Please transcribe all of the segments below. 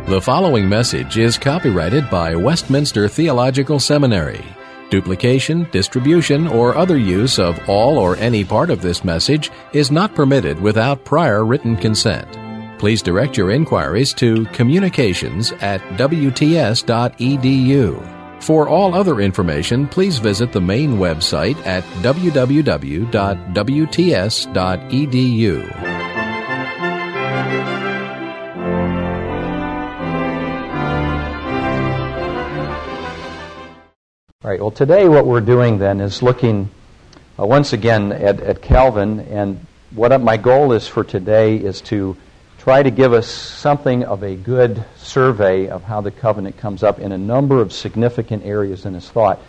The following message is copyrighted by Westminster Theological Seminary. Duplication, distribution, or other use of all or any part of this message is not permitted without prior written consent. Please direct your inquiries to communications@wts.edu. For all other information, please visit the main website at www.wts.edu. All right, well, today what we're doing then is looking once again at Calvin, and what my goal is for today is to try to give us something of a good survey of how the covenant comes up in a number of significant areas in his thought.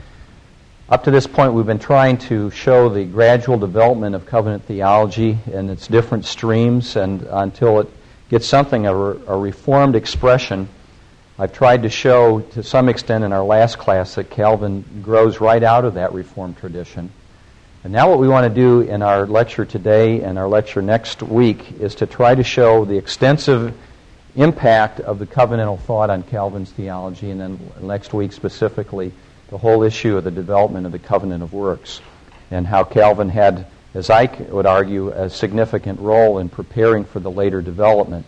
Up to this point, we've been trying to show the gradual development of covenant theology and its different streams, and until it gets something of a reformed expression. I've tried to show to some extent in our last class that Calvin grows right out of that Reformed tradition. And now what we want to do in our lecture today and our lecture next week is to try to show the extensive impact of the covenantal thought on Calvin's theology, and then next week specifically the whole issue of the development of the covenant of works and how Calvin had, as I would argue, a significant role in preparing for the later development.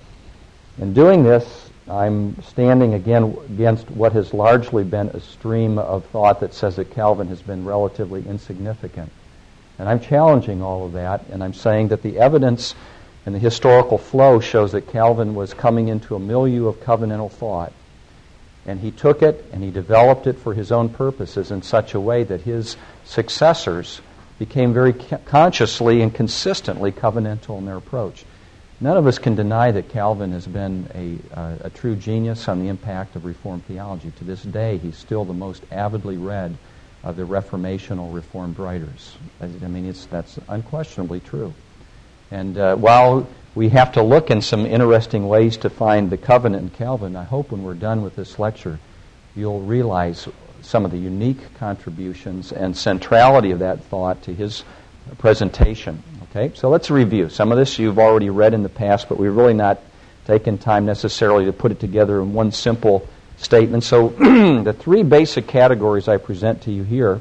In doing this, I'm standing again against what has largely been a stream of thought that says that Calvin has been relatively insignificant. And I'm challenging all of that, and I'm saying that the evidence and the historical flow shows that Calvin was coming into a milieu of covenantal thought. And he took it and he developed it for his own purposes in such a way that his successors became very consciously and consistently covenantal in their approach. None of us can deny that Calvin has been a true genius on the impact of Reformed theology. To this day, he's still the most avidly read of the Reformational Reformed writers. I mean, that's unquestionably true. And while we have to look in some interesting ways to find the covenant in Calvin, I hope when we're done with this lecture, you'll realize some of the unique contributions and centrality of that thought to his presentation. Okay, so let's review. Some of this you've already read in the past, but we've really not taken time necessarily to put it together in one simple statement. So the three basic categories I present to you here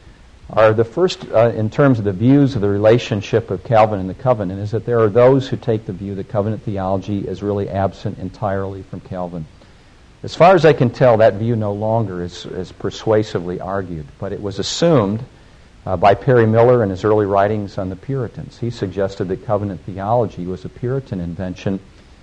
are the first, in terms of the views of the relationship of Calvin and the covenant, is that there are those who take the view that covenant theology is really absent entirely from Calvin. As far as I can tell, that view no longer is persuasively argued, but it was assumed by Perry Miller in his early writings on the Puritans. He suggested that covenant theology was a Puritan invention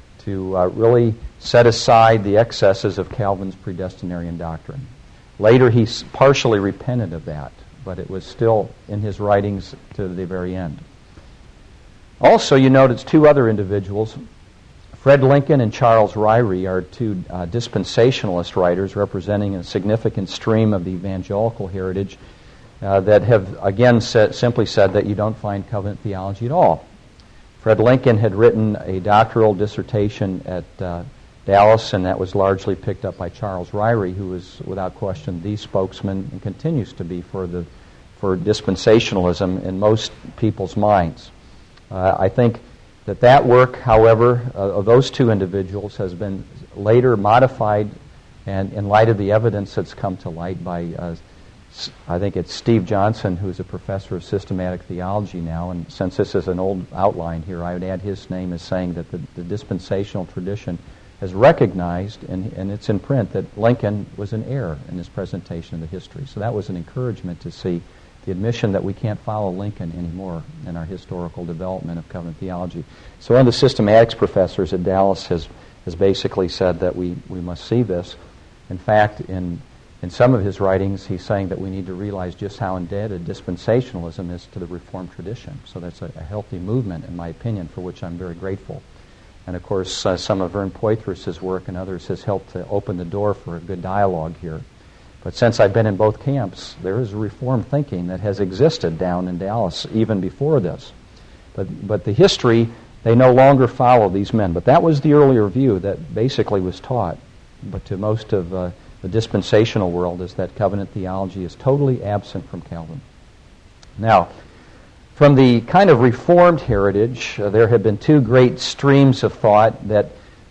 to really set aside the excesses of Calvin's predestinarian doctrine. Later he partially repented of that, but it was still in his writings to the very end. Also, you notice two other individuals, Fred Lincoln and Charles Ryrie, are two dispensationalist writers representing a significant stream of the evangelical heritage that have, again, simply said that you don't find covenant theology at all. Fred Lincoln had written a doctoral dissertation at Dallas, and that was largely picked up by Charles Ryrie, who was, without question, the spokesman and continues to be for dispensationalism in most people's minds. I think that work, however, of those two individuals has been later modified, and in light of the evidence that's come to light by I think it's Steve Johnson, who's a professor of systematic theology now, and since this is an old outline here, I would add his name as saying that the dispensational tradition has recognized, and it's in print, that Lincoln was an error in his presentation of the history. So that was an encouragement to see the admission that we can't follow Lincoln anymore in our historical development of covenant theology. So one of the systematics professors at Dallas has basically said that we must see this. In fact, in some of his writings, he's saying that we need to realize just how indebted dispensationalism is to the Reformed tradition. So that's a healthy movement, in my opinion, for which I'm very grateful. And of course, some of Vern Poythress' work and others has helped to open the door for a good dialogue here. But since I've been in both camps, there is Reformed thinking that has existed down in Dallas even before this. But the history, they no longer follow these men. But that was the earlier view that basically was taught. But to most of the dispensational world is that covenant theology is totally absent from Calvin. Now, from the kind of Reformed heritage, there have been two great streams of thought that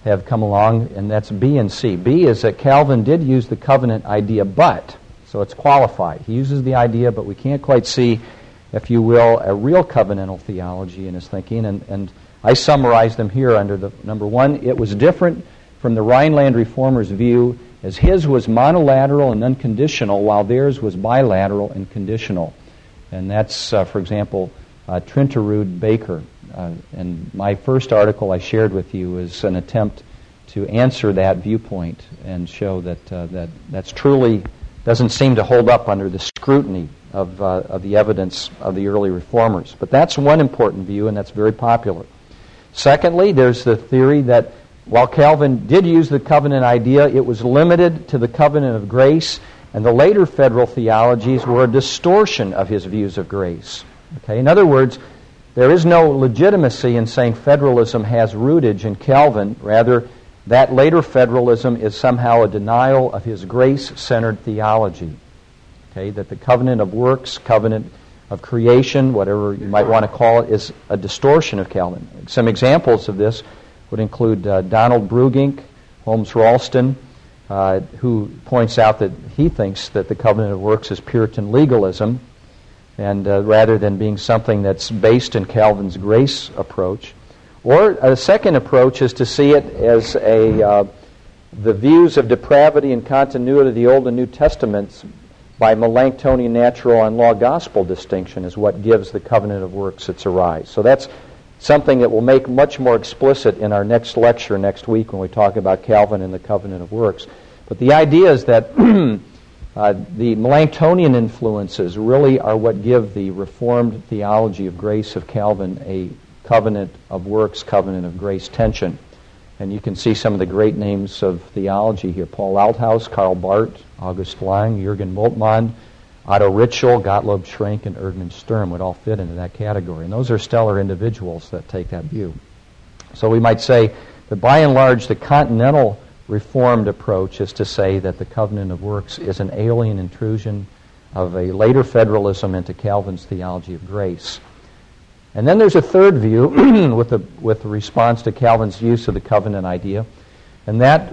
have come along, and that's B and C. B is that Calvin did use the covenant idea, but, so it's qualified. He uses the idea, but we can't quite see, if you will, a real covenantal theology in his thinking, and I summarize them here under the number one. It was different from the Rhineland Reformers' view, as his was monolateral and unconditional, while theirs was bilateral and conditional. And that's, for example, Trinterud Baker. And my first article I shared with you is an attempt to answer that viewpoint and show that that's truly doesn't seem to hold up under the scrutiny of the evidence of the early reformers. But that's one important view, and that's very popular. Secondly, there's the theory that while Calvin did use the covenant idea, it was limited to the covenant of grace, and the later federal theologies were a distortion of his views of grace. Okay? In other words, there is no legitimacy in saying federalism has rootage in Calvin. Rather, that later federalism is somehow a denial of his grace-centered theology. Okay? That the covenant of works, covenant of creation, whatever you might want to call it, is a distortion of Calvin. Some examples of this would include Donald Brugink, Holmes Ralston, who points out that he thinks that the covenant of works is Puritan legalism, and rather than being something that's based in Calvin's grace approach. Or a second approach is to see it as the views of depravity and continuity of the Old and New Testaments by Melanchthonian natural and law gospel distinction is what gives the covenant of works its arise. So that's something that we'll make much more explicit in our next lecture next week when we talk about Calvin and the covenant of works. But the idea is that the Melanchthonian influences really are what give the Reformed theology of grace of Calvin a covenant of works, covenant of grace tension. And you can see some of the great names of theology here. Paul Althaus, Karl Barth, August Lang, Jürgen Moltmann, Otto Ritschl, Gottlob Schrenk, and Erdmann Sturm would all fit into that category. And those are stellar individuals that take that view. So we might say that by and large the continental Reformed approach is to say that the covenant of works is an alien intrusion of a later federalism into Calvin's theology of grace. And then there's a third view with the response to Calvin's use of the covenant idea, and that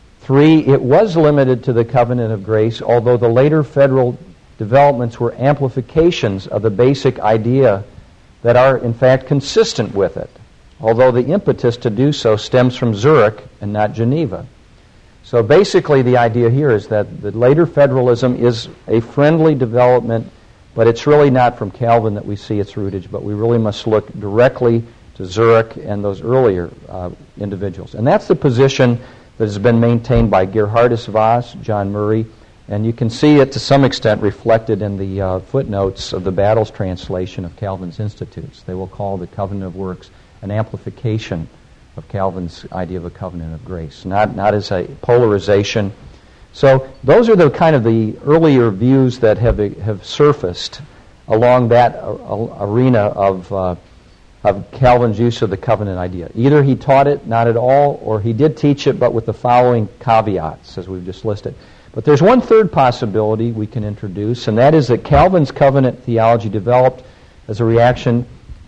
it was limited to the covenant of grace, although the later federal developments were amplifications of the basic idea that are in fact consistent with it, although the impetus to do so stems from Zurich and not Geneva. So basically the idea here is that the later federalism is a friendly development, but it's really not from Calvin that we see its rootage, but we really must look directly to Zurich and those earlier individuals. And that's the position that has been maintained by Gerhardus Voss, John Murray, and you can see it to some extent reflected in the footnotes of the Battles translation of Calvin's Institutes. They will call the covenant of works an amplification of Calvin's idea of a covenant of grace, not as a polarization. So those are the kind of the earlier views that have surfaced along that arena of Calvin's use of the covenant idea. Either he taught it not at all, or he did teach it, but with the following caveats, as we've just listed. But there's one third possibility we can introduce, and that is that Calvin's covenant theology developed as a reaction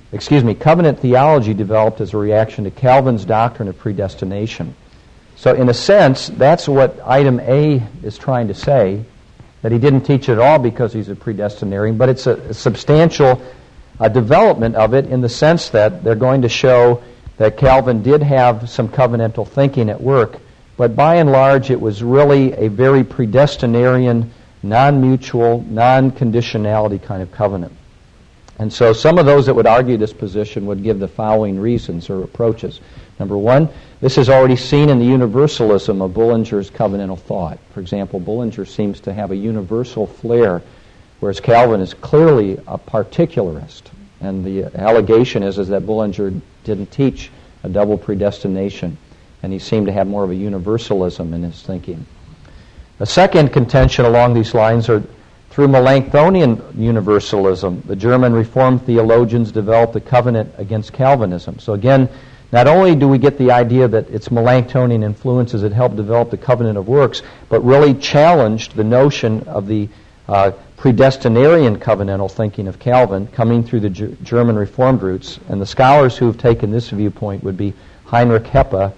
to Calvin's doctrine of predestination. So in a sense, that's what item A is trying to say, that he didn't teach it at all because he's a predestinarian, but it's a substantial development of it in the sense that they're going to show that Calvin did have some covenantal thinking at work, but by and large it was really a very predestinarian, non-mutual, non-conditionality kind of covenant. And so some of those that would argue this position would give the following reasons or approaches. Number one, this is already seen in the universalism of Bullinger's covenantal thought. For example, Bullinger seems to have a universal flair, whereas Calvin is clearly a particularist. And the allegation is that Bullinger didn't teach a double predestination, and he seemed to have more of a universalism in his thinking. A second contention along these lines are through Melanchthonian universalism. The German Reformed theologians developed the covenant against Calvinism. So again, not only do we get the idea that it's Melanchthonian influences that helped develop the covenant of works, but really challenged the notion of the predestinarian covenantal thinking of Calvin coming through the German Reformed roots. And the scholars who have taken this viewpoint would be Heinrich Heppe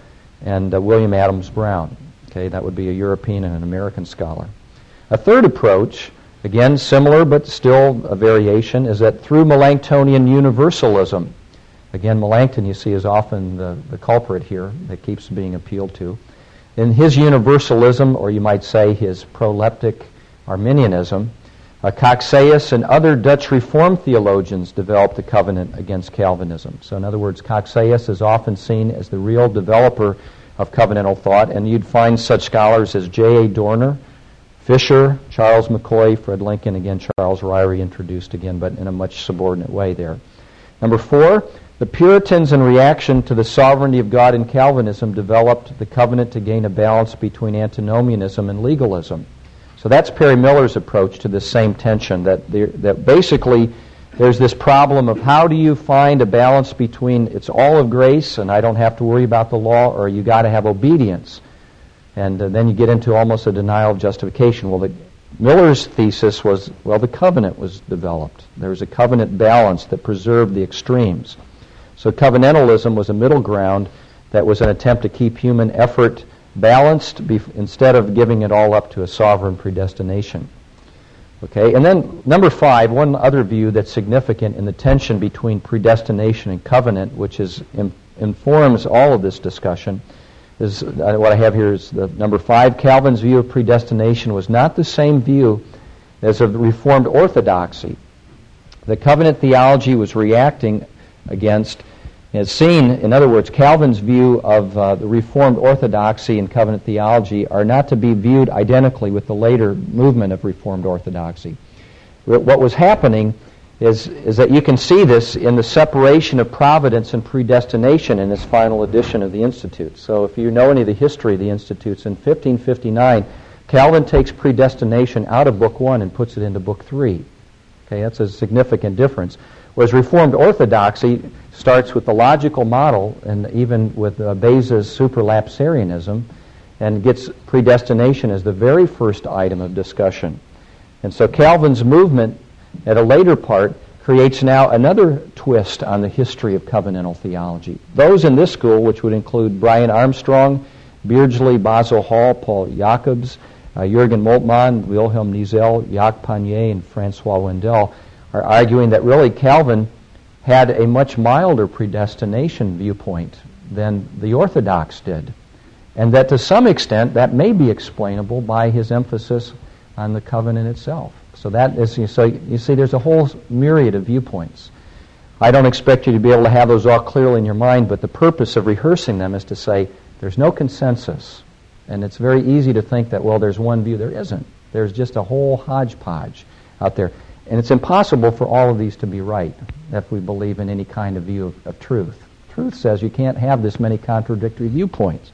and William Adams Brown. Okay, that would be a European and an American scholar. A third approach, again similar but still a variation, is that through Melanchthonian universalism. Again, Melanchthon, you see, is often the culprit here that keeps being appealed to. In his universalism, or you might say his proleptic Arminianism, Cocceius and other Dutch Reformed theologians developed the covenant against Calvinism. So in other words, Cocceius is often seen as the real developer of covenantal thought, and you'd find such scholars as J.A. Dorner, Fisher, Charles McCoy, Fred Lincoln, again Charles Ryrie introduced again, but in a much subordinate way there. Number 4, the Puritans, in reaction to the sovereignty of God in Calvinism, developed the covenant to gain a balance between antinomianism and legalism. So that's Perry Miller's approach to this same tension, that basically there's this problem of how do you find a balance between it's all of grace and I don't have to worry about the law, or you got to have obedience. And then you get into almost a denial of justification. Well, Miller's thesis was, well, the covenant was developed. There was a covenant balance that preserved the extremes. So covenantalism was a middle ground that was an attempt to keep human effort balanced instead of giving it all up to a sovereign predestination. Okay, and then number 5, one other view that's significant in the tension between predestination and covenant, which informs all of this discussion, is what I have here is the number 5. Calvin's view of predestination was not the same view as of the Reformed orthodoxy. The covenant theology was reacting against, as seen, in other words, Calvin's view of the Reformed orthodoxy and covenant theology are not to be viewed identically with the later movement of Reformed orthodoxy. What was happening is that you can see this in the separation of providence and predestination in this final edition of the Institute. So if you know any of the history of the Institutes, in 1559, Calvin takes predestination out of Book 1 and puts it into Book 3. Okay, that's a significant difference. Whereas Reformed orthodoxy starts with the logical model, and even with Beza's superlapsarianism, and gets predestination as the very first item of discussion. And so Calvin's movement at a later part creates now another twist on the history of covenantal theology. Those in this school, which would include Brian Armstrong, Beardsley, Basil Hall, Paul Jacobs, Jürgen Moltmann, Wilhelm Nizel, Jacques Panier, and Francois Wendell, are arguing that really Calvin had a much milder predestination viewpoint than the Orthodox did, and that to some extent that may be explainable by his emphasis on the covenant itself. So that is, so you see, there's a whole myriad of viewpoints. I don't expect you to be able to have those all clearly in your mind, but the purpose of rehearsing them is to say there's no consensus, and it's very easy to think that, well, there's one view. There isn't. There's just a whole hodgepodge out there. And it's impossible for all of these to be right if we believe in any kind of view of truth. Truth says you can't have this many contradictory viewpoints.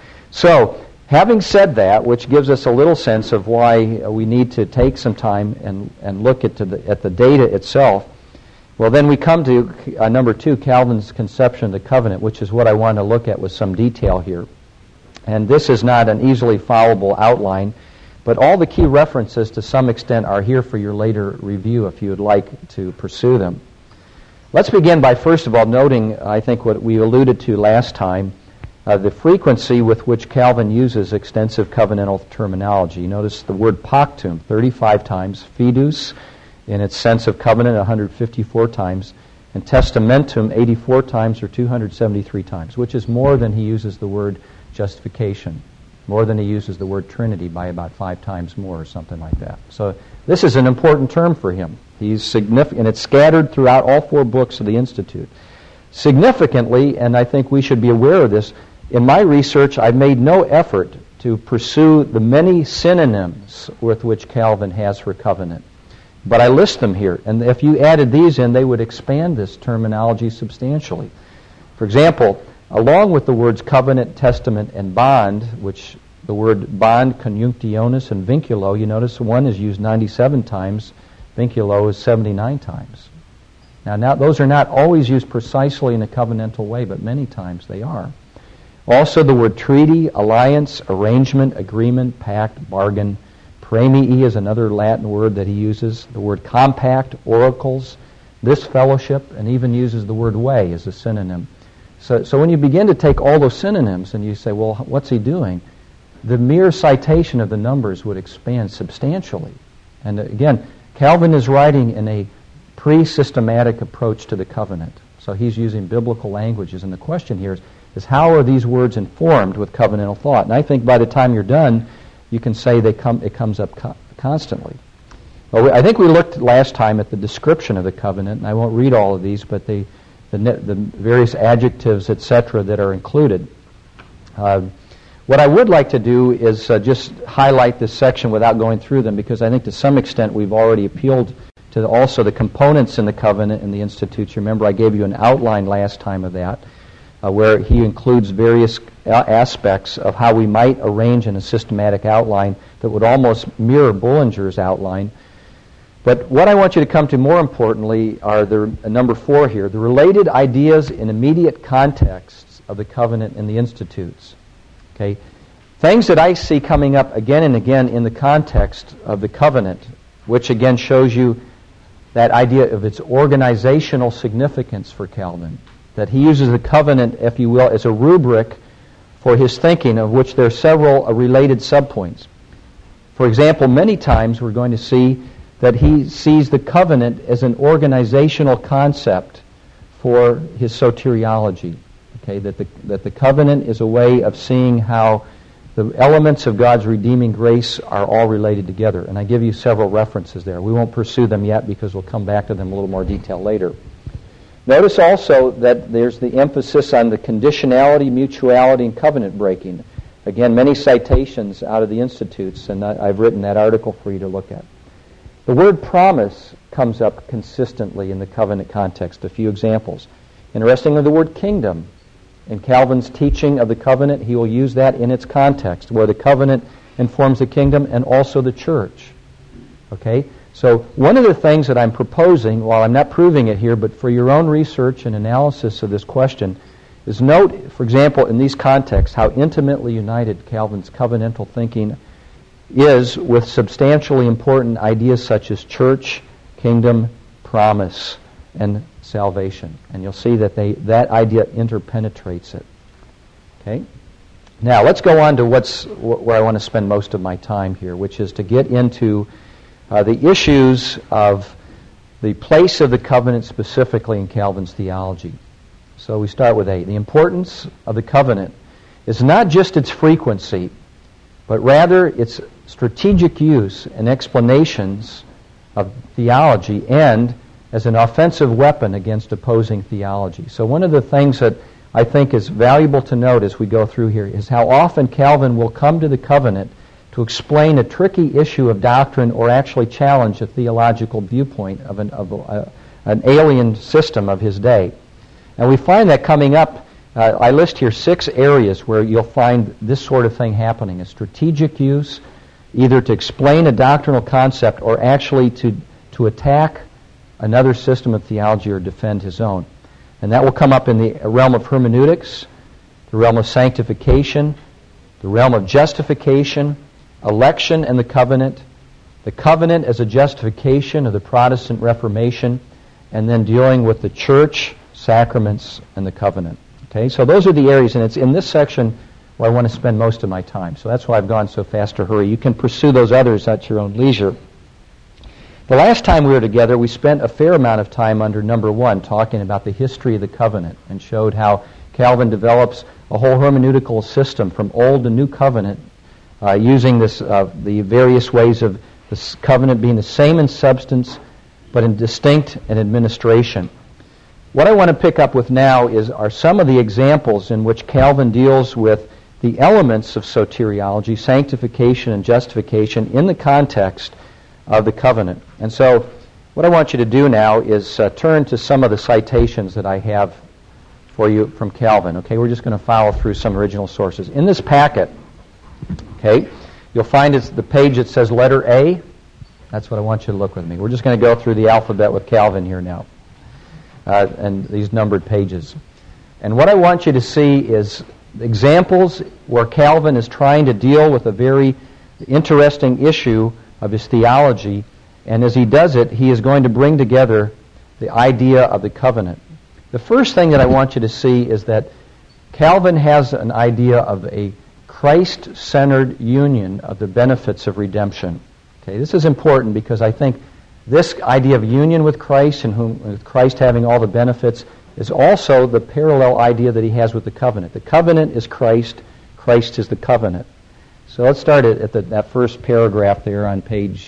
So, having said that, which gives us a little sense of why we need to take some time and look at the data itself, well, then we come to number 2, Calvin's conception of the covenant, which is what I want to look at with some detail here. And this is not an easily followable outline, but all the key references to some extent are here for your later review if you would like to pursue them. Let's begin by first of all noting, I think, what we alluded to last time, the frequency with which Calvin uses extensive covenantal terminology. You notice the word pactum 35 times, fidus in its sense of covenant 154 times, and testamentum 84 times or 273 times, which is more than he uses the word justification. More than he uses the word Trinity by about 5 times more or something like that. So this is an important term for him. He's significant, and it's scattered throughout all 4 books of the Institute. Significantly, and I think we should be aware of this, in my research I've made no effort to pursue the many synonyms with which Calvin has for covenant. But I list them here, and if you added these in, they would expand this terminology substantially. For example, along with the words covenant, testament, and bond, which the word bond, conjunctionis, and vinculo, you notice one is used 97 times, vinculo is 79 times. Now those are not always used precisely in a covenantal way, but many times they are. Also the word treaty, alliance, arrangement, agreement, pact, bargain. Premii is another Latin word that he uses. The word compact, oracles, this fellowship, and even uses the word way as a synonym. So when you begin to take all those synonyms and you say, well, what's he doing? The mere citation of the numbers would expand substantially. And again, Calvin is writing in a pre-systematic approach to the covenant. So he's using biblical languages. And the question here is how are these words informed with covenantal thought? And I think by the time you're done, you can say it comes up constantly. Well, I think we looked last time at the description of the covenant, and I won't read all of these, but the various adjectives, etc., that are included. What I would like to do is just highlight this section without going through them, because I think to some extent we've already appealed to also the components in the covenant and the institutes. Remember, I gave you an outline last time of that, where he includes various aspects of how we might arrange in a systematic outline that would almost mirror Bullinger's outline. But what I want you to come to more importantly are number 4 here, the related ideas in immediate contexts of the covenant and the institutes. Okay, things that I see coming up again and again in the context of the covenant, which again shows you that idea of its organizational significance for Calvin, that he uses the covenant, if you will, as a rubric for his thinking, of which there are several related subpoints. For example, many times we're going to see that he sees the covenant as an organizational concept for his soteriology. Okay, that the covenant is a way of seeing how the elements of God's redeeming grace are all related together. And I give you several references there. We won't pursue them yet because we'll come back to them in a little more detail later. Notice also that there's the emphasis on the conditionality, mutuality, and covenant breaking. Again, many citations out of the Institutes, and I've written that article for you to look at. The word promise comes up consistently in the covenant context. A few examples. Interestingly, the word kingdom. In Calvin's teaching of the covenant, he will use that in its context, where the covenant informs the kingdom and also the church. Okay? So one of the things that I'm proposing, while I'm not proving it here, but for your own research and analysis of this question, is note, for example, in these contexts, how intimately united Calvin's covenantal thinking is with substantially important ideas such as church, kingdom, promise, and salvation. And you'll see that that idea interpenetrates it. Okay? Now, let's go on to where I want to spend most of my time here, which is to get into the issues of the place of the covenant specifically in Calvin's theology. So we start with A. The importance of the covenant is not just its frequency, but rather its strategic use and explanations of theology and as an offensive weapon against opposing theology. So one of the things that I think is valuable to note as we go through here is how often Calvin will come to the covenant to explain a tricky issue of doctrine or actually challenge a theological viewpoint of an alien system of his day. And we find that coming up. I list here 6 areas where you'll find this sort of thing happening. A strategic use, either to explain a doctrinal concept or actually to attack another system of theology or defend his own. And that will come up in the realm of hermeneutics, the realm of sanctification, the realm of justification, election and the covenant as a justification of the Protestant Reformation, and then dealing with the church, sacraments, and the covenant. Okay, so those are the areas, and it's in this section where I want to spend most of my time. So that's why I've gone so fast to hurry. You can pursue those others at your own leisure. The last time we were together, we spent a fair amount of time under number 1 talking about the history of the covenant and showed how Calvin develops a whole hermeneutical system from Old to New Covenant using the various ways of the covenant being the same in substance but in distinct in administration. What I want to pick up with now are some of the examples in which Calvin deals with the elements of soteriology, sanctification and justification in the context of the covenant. And so what I want you to do now is turn to some of the citations that I have for you from Calvin. Okay, we're just going to follow through some original sources. In this packet, okay, you'll find it's the page that says letter A. That's what I want you to look with me. We're just going to go through the alphabet with Calvin here now. And these numbered pages. And what I want you to see is examples where Calvin is trying to deal with a very interesting issue of his theology, and as he does it, he is going to bring together the idea of the covenant. The first thing that I want you to see is that Calvin has an idea of a Christ-centered union of the benefits of redemption. Okay, this is important because I think this idea of union with Christ and with Christ having all the benefits is also the parallel idea that he has with the covenant. The covenant is Christ. Christ is the covenant. So let's start at that first paragraph there on page,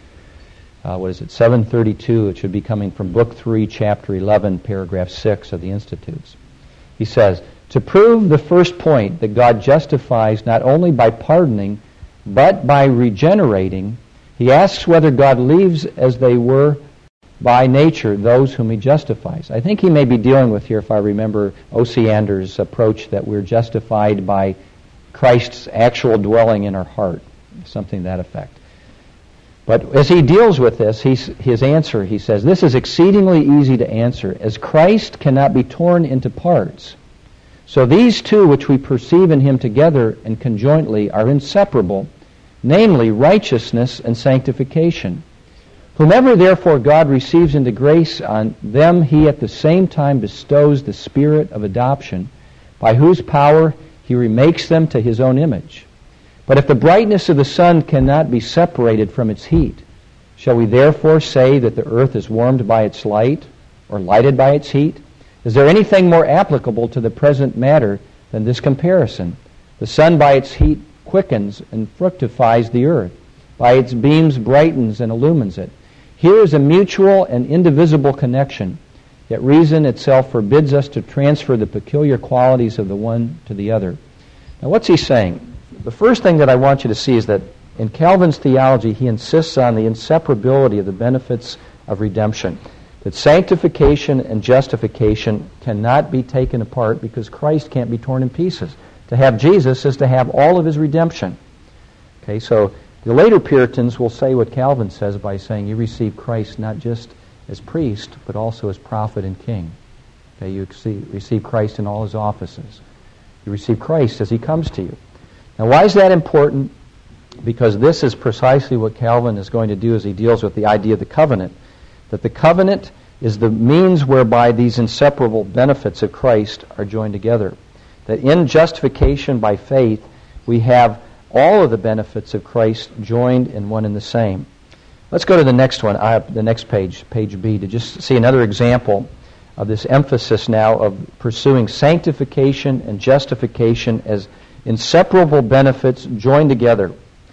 732. It should be coming from Book 3, Chapter 11, Paragraph 6 of the Institutes. He says, to prove the first point that God justifies not only by pardoning, but by regenerating, he asks whether God leaves as they were by nature those whom he justifies. I think he may be dealing with here, if I remember, Osiander's approach that we're justified by Christ's actual dwelling in our heart, something to that effect. But as he deals with this, his answer, he says, this is exceedingly easy to answer. As Christ cannot be torn into parts, so these two which we perceive in him together and conjointly are inseparable, namely righteousness and sanctification. Whomever therefore God receives into grace, on them he at the same time bestows the spirit of adoption, by whose power he remakes them to his own image. But if the brightness of the sun cannot be separated from its heat, shall we therefore say that the earth is warmed by its light, or lighted by its heat? Is there anything more applicable to the present matter than this comparison? The sun by its heat quickens and fructifies the earth. By its beams brightens and illumines it. Here is a mutual and indivisible connection, yet reason itself forbids us to transfer the peculiar qualities of the one to the other. Now what's he saying? The first thing that I want you to see is that in Calvin's theology, he insists on the inseparability of the benefits of redemption. That sanctification and justification cannot be taken apart because Christ can't be torn in pieces. To have Jesus is to have all of his redemption. Okay, so the later Puritans will say what Calvin says by saying you receive Christ not just as priest, but also as prophet and king. Okay, you receive Christ in all his offices. You receive Christ as he comes to you. Now, why is that important? Because this is precisely what Calvin is going to do as he deals with the idea of the covenant. That the covenant is the means whereby these inseparable benefits of Christ are joined together. That in justification by faith, we have all of the benefits of Christ joined in one and the same. Let's go to the next one, the next page, page B, to just see another example of this emphasis now of pursuing sanctification and justification as inseparable benefits joined together.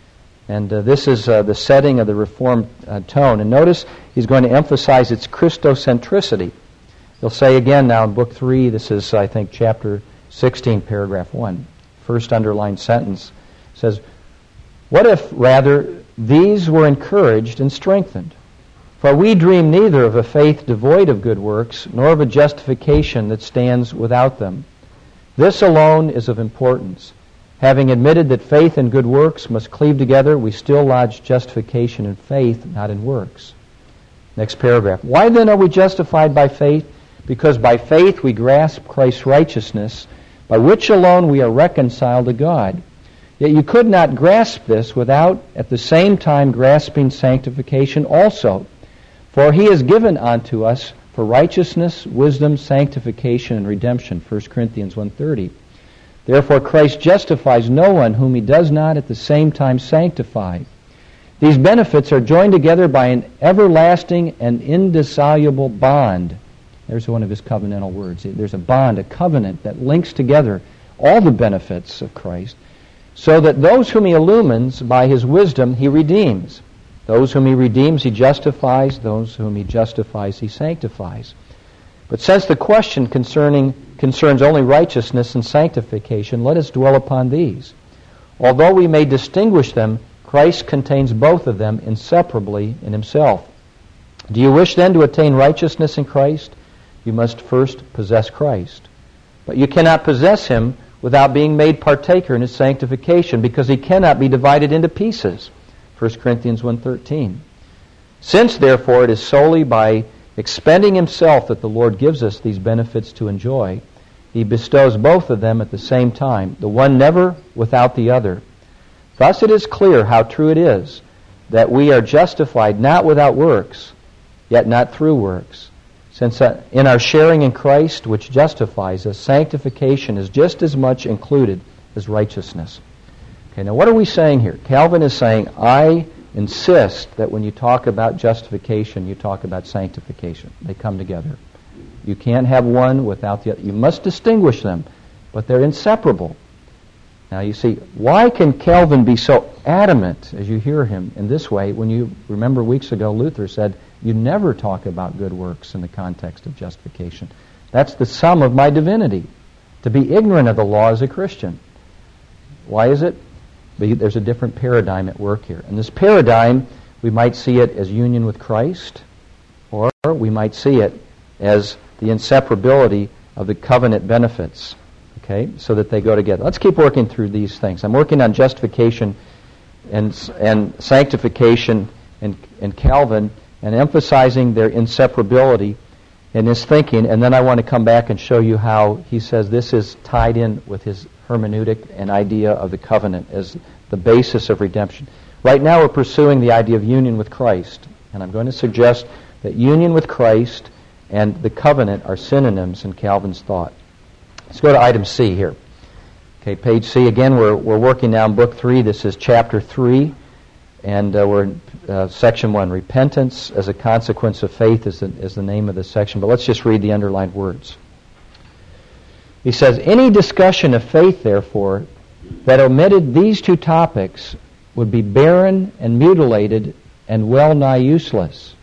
And this is the setting of the Reformed tone. And notice he's going to emphasize its Christocentricity. He'll say again now in Book 3, this is, I think, chapter 16, paragraph 1, first underlined sentence, says, what if, rather, these were encouraged and strengthened? For we dream neither of a faith devoid of good works, nor of a justification that stands without them. This alone is of importance. Having admitted that faith and good works must cleave together, we still lodge justification in faith, not in works. Next paragraph. Why then are we justified by faith? Because by faith we grasp Christ's righteousness, by which alone we are reconciled to God. Yet you could not grasp this without at the same time grasping sanctification also. For he is given unto us for righteousness, wisdom, sanctification, and redemption. 1 Corinthians 1:30. Therefore Christ justifies no one whom he does not at the same time sanctify. These benefits are joined together by an everlasting and indissoluble bond. There's one of his covenantal words. There's a bond, a covenant that links together all the benefits of Christ, so that those whom he illumines by his wisdom he redeems. Those whom he redeems he justifies. Those whom he justifies he sanctifies. But since the question concerns only righteousness and sanctification, let us dwell upon these. Although we may distinguish them, Christ contains both of them inseparably in himself. Do you wish then to attain righteousness in Christ? You must first possess Christ. But you cannot possess him without being made partaker in his sanctification, because he cannot be divided into pieces. 1 Corinthians 1:13. Since, therefore, it is solely by expending himself that the Lord gives us these benefits to enjoy, he bestows both of them at the same time, the one never without the other. Thus it is clear how true it is that we are justified not without works, yet not through works. Since in our sharing in Christ, which justifies us, sanctification is just as much included as righteousness. Okay, now what are we saying here? Calvin is saying, I insist that when you talk about justification, you talk about sanctification. They come together. You can't have one without the other. You must distinguish them, but they're inseparable. Now you see, why can Calvin be so adamant, as you hear him, in this way, when you remember weeks ago Luther said, you never talk about good works in the context of justification. That's the sum of my divinity, to be ignorant of the law as a Christian. Why is it? There's a different paradigm at work here. And this paradigm, we might see it as union with Christ, or we might see it as the inseparability of the covenant benefits, okay, so that they go together. Let's keep working through these things. I'm working on justification and sanctification in Calvin and emphasizing their inseparability in his thinking, and then I want to come back and show you how he says this is tied in with his hermeneutic and idea of the covenant as the basis of redemption. Right now we're pursuing the idea of union with Christ, and I'm going to suggest that union with Christ and the covenant are synonyms in Calvin's thought. Let's go to item C here. Okay, page C. Again, we're working now in Book 3. This is Chapter 3, and we're in Section 1. Repentance as a consequence of faith is the name of this section, but let's just read the underlined words. He says, any discussion of faith, therefore, that omitted these two topics would be barren and mutilated and well nigh useless.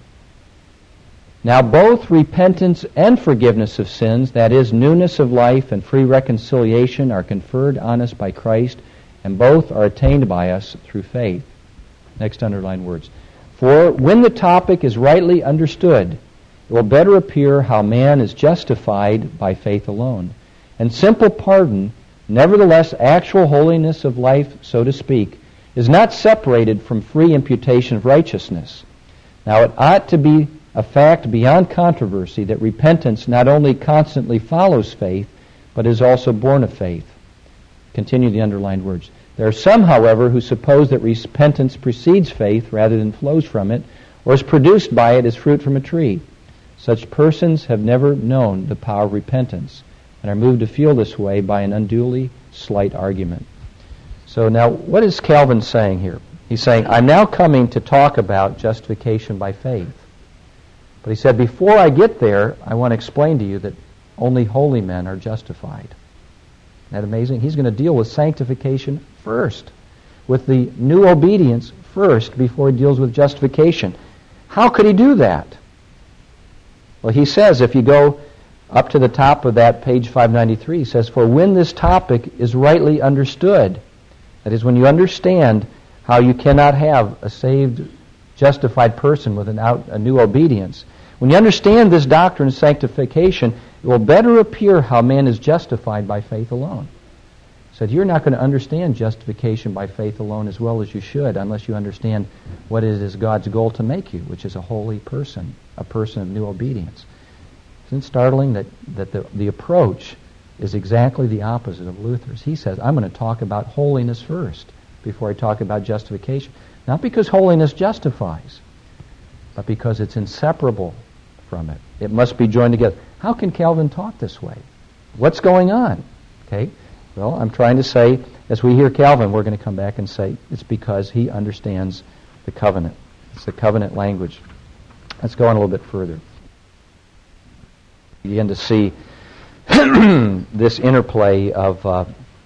Now both repentance and forgiveness of sins, that is, newness of life and free reconciliation, are conferred on us by Christ, and both are attained by us through faith. Next underlined words. For when the topic is rightly understood, it will better appear how man is justified by faith alone. And simple pardon, nevertheless actual holiness of life, so to speak, is not separated from free imputation of righteousness. Now it ought to be a fact beyond controversy that repentance not only constantly follows faith, but is also born of faith. Continue the underlined words. There are some, however, who suppose that repentance precedes faith rather than flows from it, or is produced by it as fruit from a tree. Such persons have never known the power of repentance, and are moved to feel this way by an unduly slight argument. So now, what is Calvin saying here? He's saying, I'm now coming to talk about justification by faith. But he said, before I get there, I want to explain to you that only holy men are justified. Isn't that amazing? He's going to deal with sanctification first, with the new obedience first, before he deals with justification. How could he do that? Well, he says, if you go up to the top of that, page 593, he says, for when this topic is rightly understood, that is, when you understand how you cannot have a saved, justified person without a new obedience, when you understand this doctrine of sanctification, it will better appear how man is justified by faith alone. He said, you're not going to understand justification by faith alone as well as you should unless you understand what it is God's goal to make you, which is a holy person, a person of new obedience. Isn't it startling that the approach is exactly the opposite of Luther's? He says, I'm going to talk about holiness first before I talk about justification. Not because holiness justifies, but because it's inseparable from it. It must be joined together. How can Calvin talk this way? What's going on? Okay. Well, I'm trying to say, as we hear Calvin, we're going to come back and say it's because he understands the covenant. It's the covenant language. Let's go on a little bit further. You begin to see this interplay of...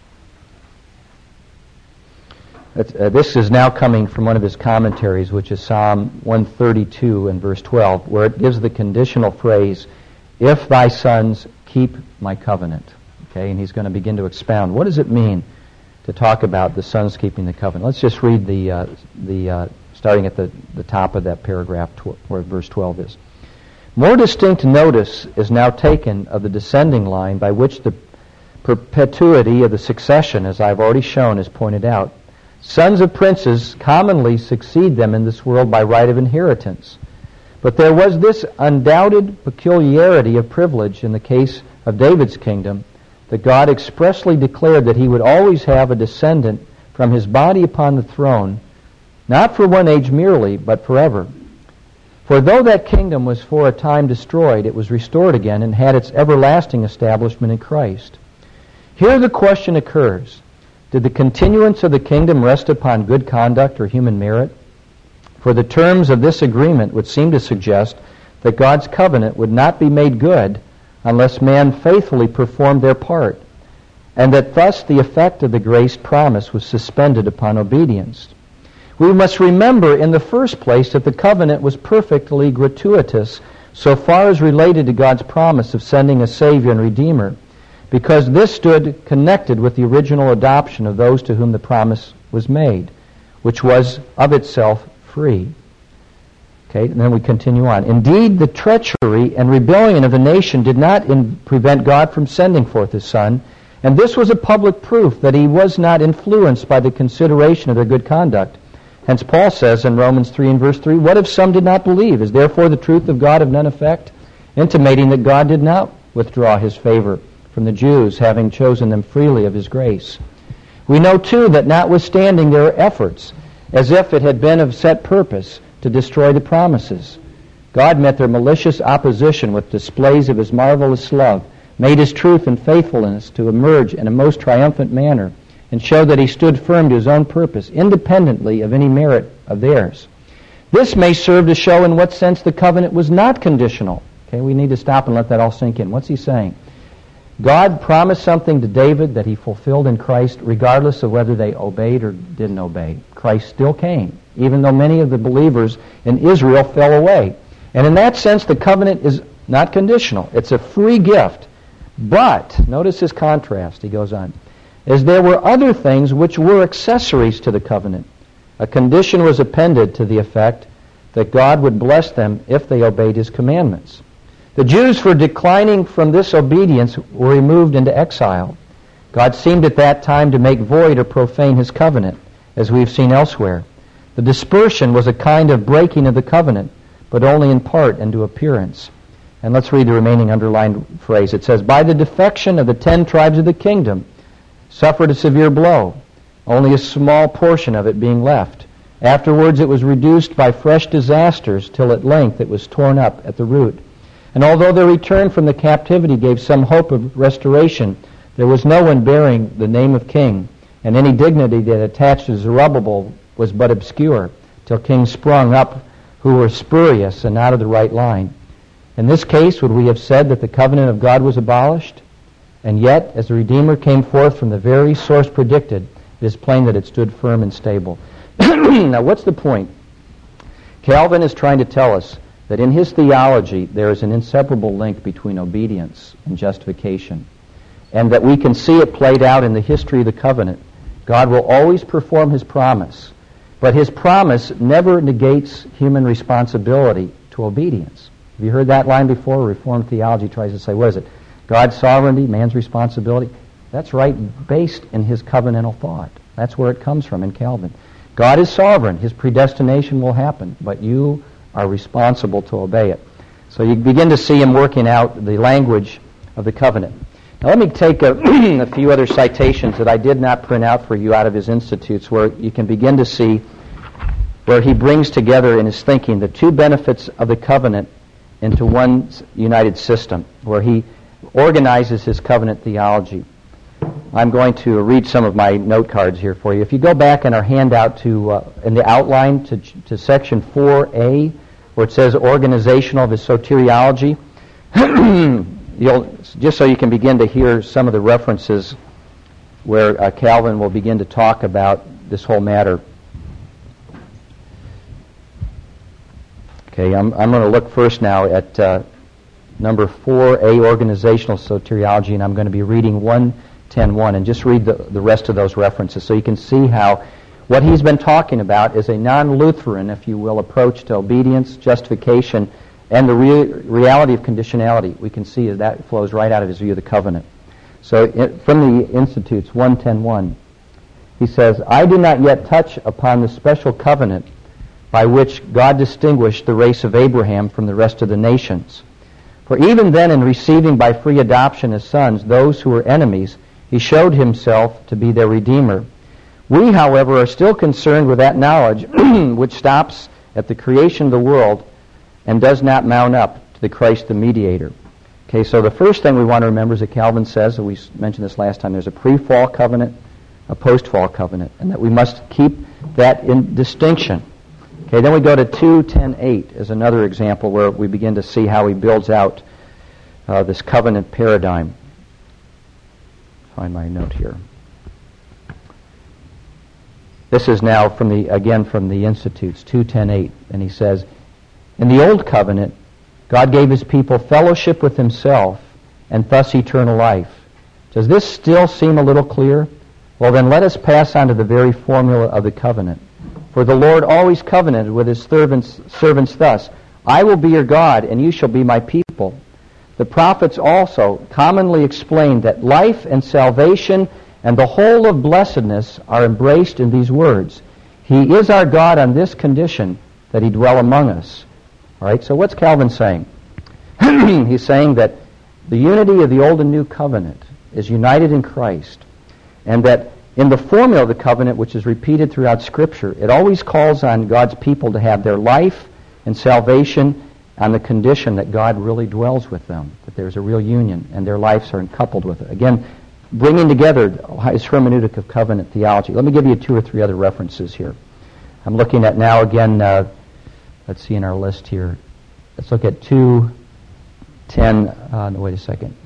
this is now coming from one of his commentaries, which is Psalm 132 and verse 12, where it gives the conditional phrase, if thy sons keep my covenant. Okay, and he's going to begin to expound. What does it mean to talk about the sons keeping the covenant? Let's just read the starting at the top of that paragraph where verse 12 is. More distinct notice is now taken of the descending line by which the perpetuity of the succession, as I've already shown, is pointed out. Sons of princes commonly succeed them in this world by right of inheritance. But there was this undoubted peculiarity of privilege in the case of David's kingdom, that God expressly declared that he would always have a descendant from his body upon the throne, not for one age merely, but forever. For though that kingdom was for a time destroyed, it was restored again and had its everlasting establishment in Christ. Here the question occurs, did the continuance of the kingdom rest upon good conduct or human merit? For the terms of this agreement would seem to suggest that God's covenant would not be made good unless man faithfully performed their part, and that thus the effect of the grace promise was suspended upon obedience. We must remember in the first place that the covenant was perfectly gratuitous so far as related to God's promise of sending a Savior and Redeemer, because this stood connected with the original adoption of those to whom the promise was made, which was of itself free. Okay, and then we continue on. Indeed, the treachery and rebellion of the nation did not prevent God from sending forth His Son, and this was a public proof that He was not influenced by the consideration of their good conduct. Hence Paul says in Romans 3 and verse 3, "What if some did not believe? Is therefore the truth of God of none effect?" Intimating that God did not withdraw His favor from the Jews, having chosen them freely of His grace. We know too that notwithstanding their efforts, as if it had been of set purpose to destroy the promises, God met their malicious opposition with displays of His marvelous love, made His truth and faithfulness to emerge in a most triumphant manner, and showed that He stood firm to His own purpose, independently of any merit of theirs. This may serve to show in what sense the covenant was not conditional. Okay, we need to stop and let that all sink in. What's he saying? God promised something to David that He fulfilled in Christ regardless of whether they obeyed or didn't obey. Christ still came, even though many of the believers in Israel fell away. And in that sense, the covenant is not conditional. It's a free gift. But, notice his contrast, he goes on, as there were other things which were accessories to the covenant. A condition was appended to the effect that God would bless them if they obeyed His commandments. The Jews, for declining from this obedience, were removed into exile. God seemed at that time to make void or profane His covenant, as we've seen elsewhere. The dispersion was a kind of breaking of the covenant, but only in part and to appearance. And let's read the remaining underlined phrase. It says, "By the defection of the 10 tribes of the kingdom, suffered a severe blow, only a small portion of it being left. Afterwards it was reduced by fresh disasters, till at length it was torn up at the root. And although their return from the captivity gave some hope of restoration, there was no one bearing the name of king, and any dignity that attached to Zerubbabel was but obscure, till kings sprung up who were spurious and not of the right line. In this case, would we have said that the covenant of God was abolished? And yet, as the Redeemer came forth from the very source predicted, it is plain that it stood firm and stable." Now, what's the point? Calvin is trying to tell us that in his theology there is an inseparable link between obedience and justification, and that we can see it played out in the history of the covenant. God will always perform His promise, but His promise never negates human responsibility to obedience. Have you heard that line before? Reformed theology tries to say, what is it? God's sovereignty, man's responsibility. That's right, based in his covenantal thought. That's where it comes from in Calvin. God is sovereign. His predestination will happen, but you are responsible to obey it. So you begin to see him working out the language of the covenant. Now let me take a few other citations that I did not print out for you out of his Institutes, where you can begin to see where he brings together in his thinking the two benefits of the covenant into one united system, where he organizes his covenant theology. I'm going to read some of my note cards here for you. If you go back in our handout to in the outline to section 4A, where it says organizational of his soteriology, just so you can begin to hear some of the references where Calvin will begin to talk about this whole matter. Okay, I'm going to look first now at number 4A, organizational soteriology, and I'm going to be reading 1:10:1, and just read the rest of those references so you can see how what he's been talking about is a non-Lutheran, if you will, approach to obedience, justification, and the reality of conditionality. We can see that flows right out of his view of the covenant. So from the Institutes, 1:10:1, he says, "I do not yet touch upon the special covenant by which God distinguished the race of Abraham from the rest of the nations. For even then, in receiving by free adoption as sons those who were enemies, He showed Himself to be their Redeemer. We, however, are still concerned with that knowledge which stops at the creation of the world and does not mount up to the Christ the mediator. Okay, so the first thing we want to remember is that Calvin says, and we mentioned this last time, there's a pre-fall covenant, a post-fall covenant, and that we must keep that in distinction. Okay, then we go to 2:10:8 as another example where we begin to see how he builds out this covenant paradigm. Find my note here. This is now from the Institutes, 2:10:8, and he says, in the Old Covenant, God gave his people fellowship with himself and thus eternal life. Does this still seem a little clear? Well, then let us pass on to the very formula of the covenant. For the Lord always covenanted with his servants thus, I will be your God, and you shall be my people. The prophets also commonly explained that life and salvation and the whole of blessedness are embraced in these words. He is our God on this condition, that he dwell among us. All right, so what's Calvin saying? He's saying that the unity of the Old and New Covenant is united in Christ, and that in the formula of the covenant, which is repeated throughout Scripture, it always calls on God's people to have their life and salvation on the condition that God really dwells with them, that there's a real union, and their lives are coupled with it. Again, bringing together his hermeneutic of covenant theology. Let me give you 2 or 3 other references here. I'm looking at now again, let's see in our list here. Let's look at 2:10, no, wait a second.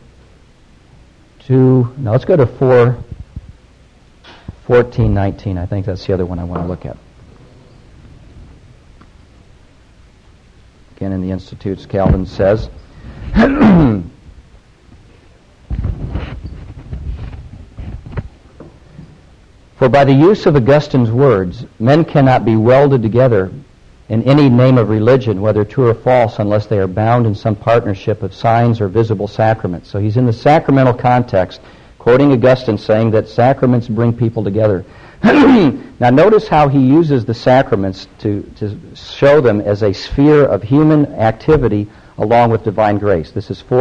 Let's go to 4:14:19. I think that's the other one I want to look at. Again, in the Institutes, Calvin says, for by the use of Augustine's words, men cannot be welded together in any name of religion, whether true or false, unless they are bound in some partnership of signs or visible sacraments. So he's in the sacramental context, quoting Augustine, saying that sacraments bring people together. Now notice how he uses the sacraments to show them as a sphere of human activity along with divine grace. This is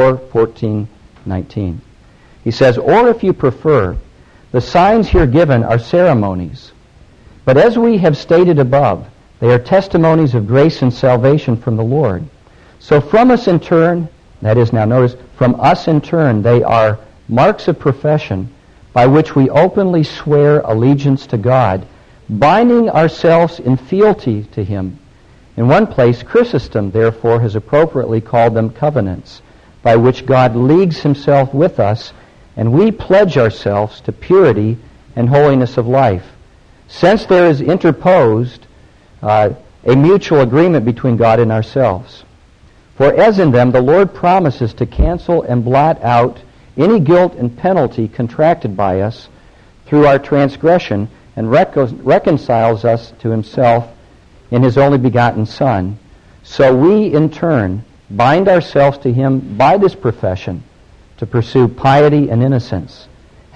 4:14:19. He says, or if you prefer, the signs here given are ceremonies. But as we have stated above, they are testimonies of grace and salvation from the Lord. So from us in turn, that is, now notice, from us in turn, they are marks of profession by which we openly swear allegiance to God, binding ourselves in fealty to him. In one place, Chrysostom, therefore, has appropriately called them covenants, by which God leagues himself with us, and we pledge ourselves to purity and holiness of life. Since there is interposed a mutual agreement between God and ourselves. For as in them, the Lord promises to cancel and blot out any guilt and penalty contracted by us through our transgression, and reconciles us to himself in his only begotten Son, so we in turn bind ourselves to him by this profession to pursue piety and innocence.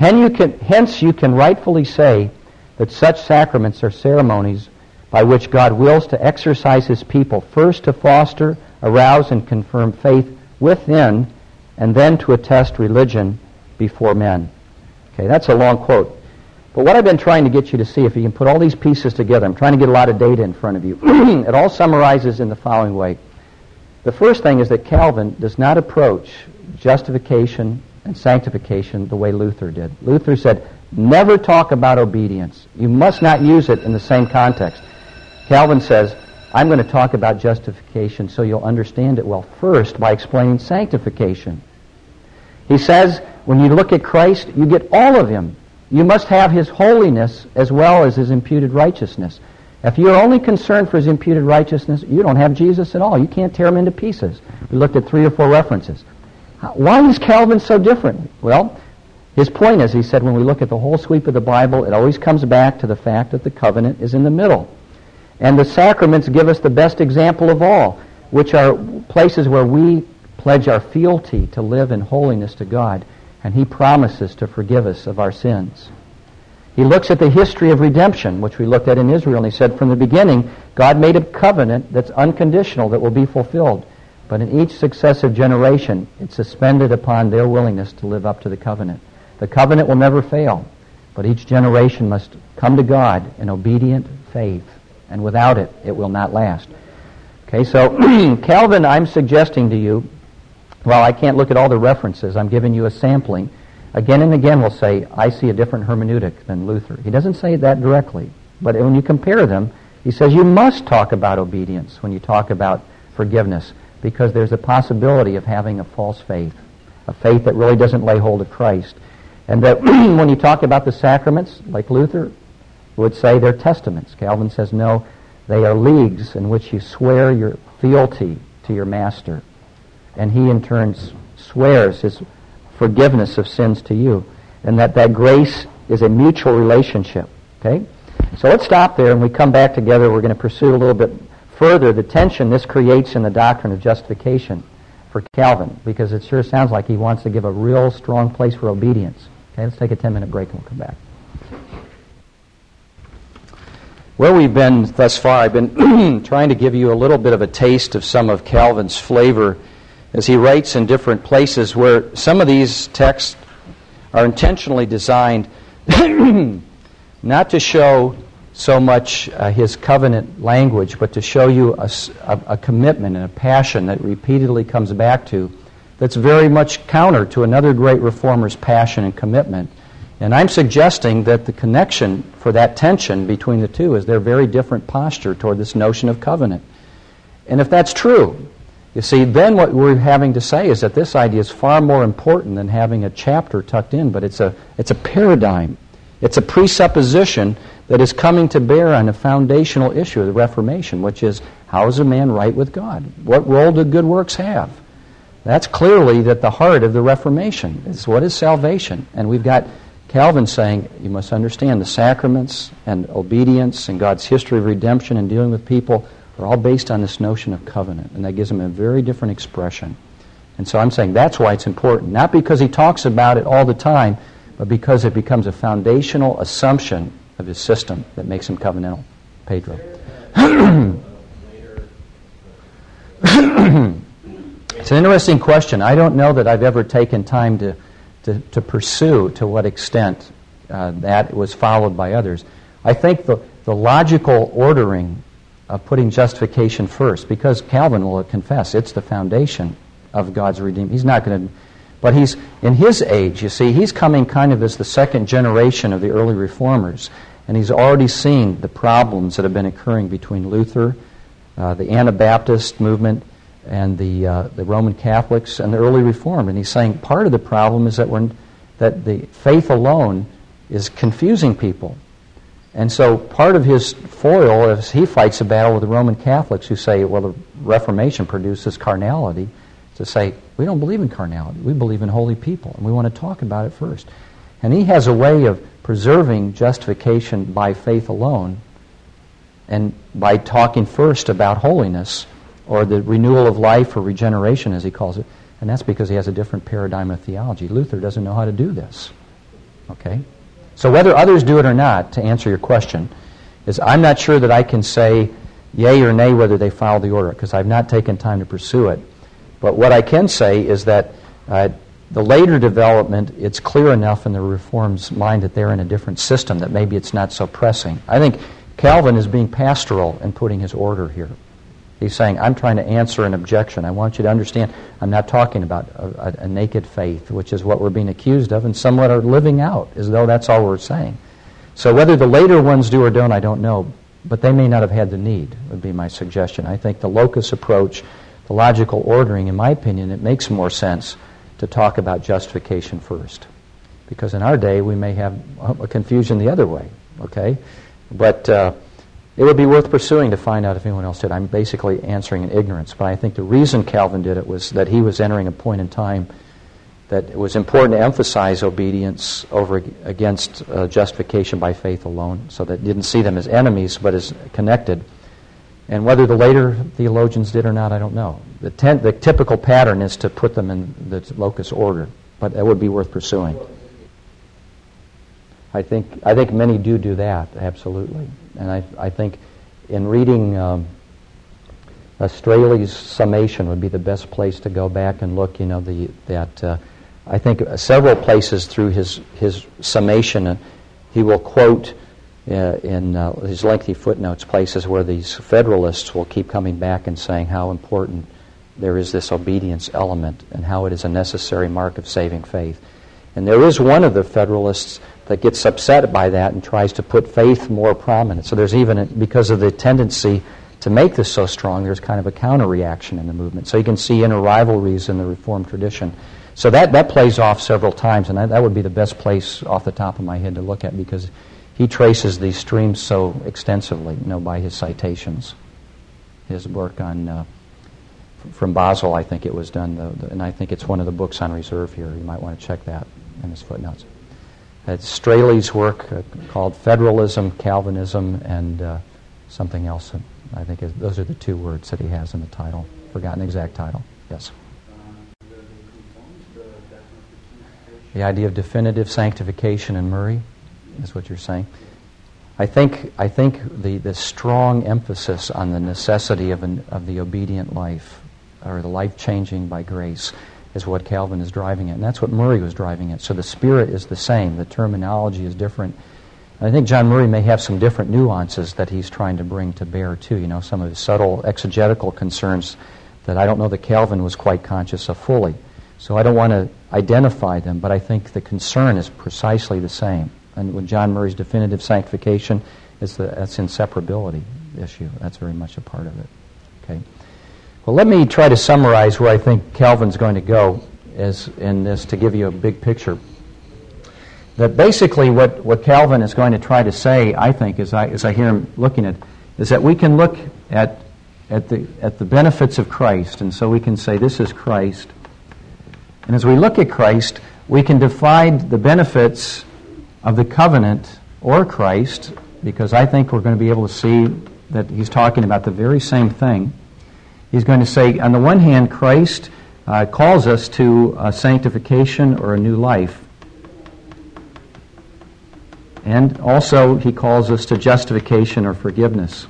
Hence you can rightfully say that such sacraments are ceremonies by which God wills to exercise his people, first to foster, arouse, and confirm faith within, and then to attest religion before men. Okay, that's a long quote. But what I've been trying to get you to see, if you can put all these pieces together, I'm trying to get a lot of data in front of you. It all summarizes in the following way. The first thing is that Calvin does not approach justification and sanctification the way Luther did. Luther said, never talk about obedience. You must not use it in the same context. Calvin says, I'm going to talk about justification so you'll understand it well first by explaining sanctification. He says, when you look at Christ, you get all of him. You must have his holiness as well as his imputed righteousness. If you're only concerned for his imputed righteousness, you don't have Jesus at all. You can't tear him into pieces. We looked at 3 or 4 references. Why is Calvin so different? Well, his point is, he said, when we look at the whole sweep of the Bible, it always comes back to the fact that the covenant is in the middle. And the sacraments give us the best example of all, which are places where we pledge our fealty to live in holiness to God, and he promises to forgive us of our sins. He looks at the history of redemption, which we looked at in Israel, and he said from the beginning, God made a covenant that's unconditional, that will be fulfilled. But in each successive generation, it's suspended upon their willingness to live up to the covenant. The covenant will never fail, but each generation must come to God in obedient faith, and without it, it will not last. Okay, so Calvin, I'm suggesting to you, well, I can't look at all the references. I'm giving you a sampling. Again and again will say, I see a different hermeneutic than Luther. He doesn't say that directly, but when you compare them, he says you must talk about obedience when you talk about forgiveness, because there's a possibility of having a false faith, a faith that really doesn't lay hold of Christ. And that when you talk about the sacraments, like Luther would say, they're testaments. Calvin says, no, they are leagues in which you swear your fealty to your master. And he in turn swears his forgiveness of sins to you. And that grace is a mutual relationship. Okay? So let's stop there, and we come back together. We're going to pursue a little bit further the tension this creates in the doctrine of justification for Calvin, because it sure sounds like he wants to give a real strong place for obedience. Okay, let's take a 10-minute break and we'll come back. Where we've been thus far, I've been trying to give you a little bit of a taste of some of Calvin's flavor as he writes in different places where some of these texts are intentionally designed not to show so much his covenant language, but to show you a commitment and a passion that repeatedly comes back to, that's very much counter to another great reformer's passion and commitment. And I'm suggesting that the connection for that tension between the two is their very different posture toward this notion of covenant. And if that's true, you see, then what we're having to say is that this idea is far more important than having a chapter tucked in, but it's a paradigm. It's a presupposition that is coming to bear on a foundational issue of the Reformation, which is, how is a man right with God? What role do good works have? That's clearly at the heart of the Reformation. It's what is salvation? And we've got Calvin saying, you must understand the sacraments and obedience and God's history of redemption and dealing with people are all based on this notion of covenant. And that gives him a very different expression. And so I'm saying that's why it's important. Not because he talks about it all the time, but because it becomes a foundational assumption of his system that makes him covenantal. Pedro. It's an interesting question. I don't know that I've ever taken time to pursue to what extent that was followed by others. I think the logical ordering of putting justification first, because Calvin will confess it's the foundation of God's redeeming. He's not going to... But he's, in his age, you see, he's coming kind of as the second generation of the early reformers, and he's already seen the problems that have been occurring between Luther, the Anabaptist movement, and the Roman Catholics and the early Reformed. And he's saying part of the problem is that the faith alone is confusing people. And so part of his foil is he fights a battle with the Roman Catholics who say, well, the Reformation produces carnality, to say, we don't believe in carnality. We believe in holy people, and we want to talk about it first. And he has a way of preserving justification by faith alone and by talking first about holiness or the renewal of life or regeneration, as he calls it. And that's because he has a different paradigm of theology. Luther doesn't know how to do this. Okay? So whether others do it or not, to answer your question, is I'm not sure that I can say yea or nay whether they follow the order, because I've not taken time to pursue it. But what I can say is that the later development, it's clear enough in the Reform's mind that they're in a different system, that maybe it's not so pressing. I think Calvin is being pastoral in putting his order here. He's saying, I'm trying to answer an objection. I want you to understand I'm not talking about a naked faith, which is what we're being accused of, and somewhat are living out, as though that's all we're saying. So whether the later ones do or don't, I don't know, but they may not have had the need, would be my suggestion. I think the locus approach, the logical ordering, in my opinion, it makes more sense to talk about justification first. Because in our day, we may have a confusion the other way, okay? But it would be worth pursuing to find out if anyone else did. I'm basically answering in ignorance. But I think the reason Calvin did it was that he was entering a point in time that it was important to emphasize obedience over against justification by faith alone, so that didn't see them as enemies, but as connected. And whether the later theologians did or not, I don't know. The typical pattern is to put them in the locus order, but that would be worth pursuing. I think many do that, absolutely. And I think in reading Straley's summation would be the best place to go back and look. I think several places through his summation, he will quote in his lengthy footnotes, places where these Federalists will keep coming back and saying how important there is this obedience element and how it is a necessary mark of saving faith. And there is one of the Federalists that gets upset by that and tries to put faith more prominent. So there's even, because of the tendency to make this so strong, there's kind of a counter-reaction in the movement. So you can see inner rivalries in the Reformed tradition. So that plays off several times, and that would be the best place off the top of my head to look at, because he traces these streams so extensively, by his citations. His work on, from Basel, I think it was done, and I think it's one of the books on reserve here. You might want to check that in his footnotes. It's Straley's work called Federalism, Calvinism, and something else. I think those are the two words that he has in the title. Forgotten the exact title. Yes. The idea of definitive sanctification in Murray is what you're saying. I think the strong emphasis on the necessity of the obedient life, or the life changing by grace, is what Calvin is driving at, and that's what Murray was driving at. So the spirit is the same. The terminology is different. And I think John Murray may have some different nuances that he's trying to bring to bear too. Some of his subtle exegetical concerns that I don't know that Calvin was quite conscious of fully. So I don't want to identify them, but I think the concern is precisely the same. And with John Murray's definitive sanctification, that's inseparability issue. That's very much a part of it. Okay. Well, let me try to summarize where I think Calvin's going to go in this to give you a big picture. That basically what Calvin is going to try to say, I think, as I hear him looking at, is that we can look at the benefits of Christ, and so we can say this is Christ. And as we look at Christ, we can divide the benefits of the covenant or Christ, because I think we're going to be able to see that he's talking about the very same thing. He's going to say, on the one hand, Christ calls us to sanctification or a new life. And also, he calls us to justification or forgiveness.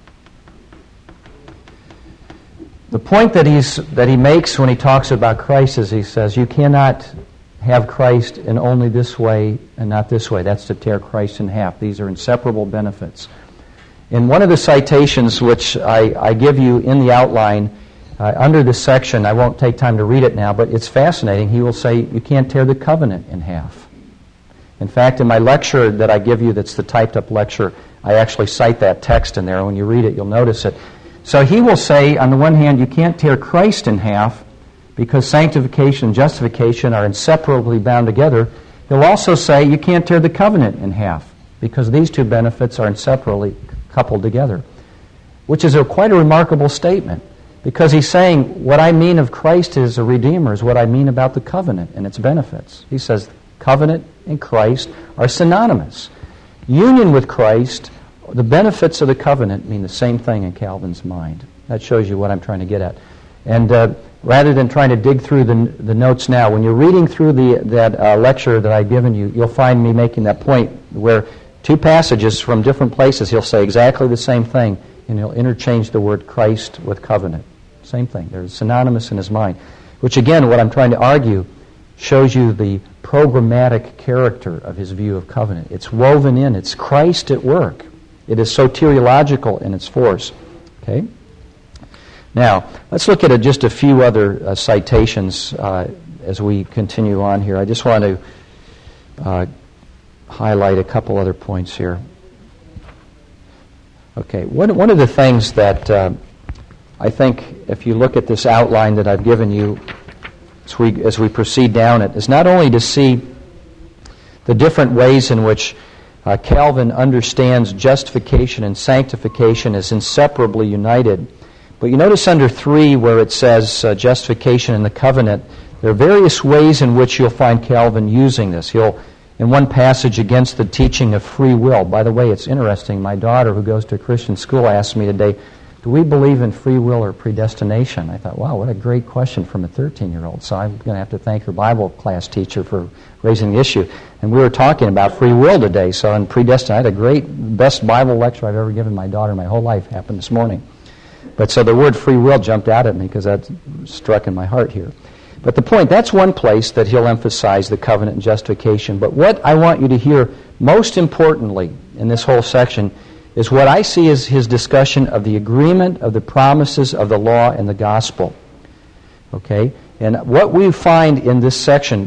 The point that he makes when he talks about Christ is he says, you cannot have Christ in only this way and not this way. That's to tear Christ in half. These are inseparable benefits. In one of the citations which I give you in the outline, under this section, I won't take time to read it now, but it's fascinating. He will say, you can't tear the covenant in half. In fact, in my lecture that I give you, that's the typed up lecture, I actually cite that text in there. When you read it, you'll notice it. So he will say, on the one hand, you can't tear Christ in half because sanctification and justification are inseparably bound together. He'll also say you can't tear the covenant in half because these two benefits are inseparably coupled together, which is quite a remarkable statement, because he's saying what I mean of Christ as a Redeemer is what I mean about the covenant and its benefits. He says covenant and Christ are synonymous. Union with Christ, the benefits of the covenant mean the same thing in Calvin's mind. That shows you what I'm trying to get at. And rather than trying to dig through the notes now, when you're reading through that lecture that I've given you, you'll find me making that point where two passages from different places, he'll say exactly the same thing, and he'll interchange the word Christ with covenant. Same thing. They're synonymous in his mind. Which, again, what I'm trying to argue shows you the programmatic character of his view of covenant. It's woven in. It's Christ at work. It is soteriological in its force. Okay? Now, let's look at just a few other citations as we continue on here. I just want to highlight a couple other points here. Okay, one of the things that I think, if you look at this outline that I've given you as we proceed down it, is not only to see the different ways in which Calvin understands justification and sanctification as inseparably united, but you notice under 3 where it says justification and the covenant, there are various ways in which you'll find Calvin using this. He'll, in one passage, against the teaching of free will. By the way, it's interesting. My daughter, who goes to a Christian school, asked me today, do we believe in free will or predestination? I thought, wow, what a great question from a 13-year-old. So I'm going to have to thank her Bible class teacher for raising the issue. And we were talking about free will today. So in predestination, I had a great, best Bible lecture I've ever given my daughter my whole life happened this morning. But so the word free will jumped out at me because that struck in my heart here. But the point, that's one place that he'll emphasize the covenant and justification. But what I want you to hear most importantly in this whole section is what I see as his discussion of the agreement of the promises of the law and the gospel. Okay? And what we find in this section,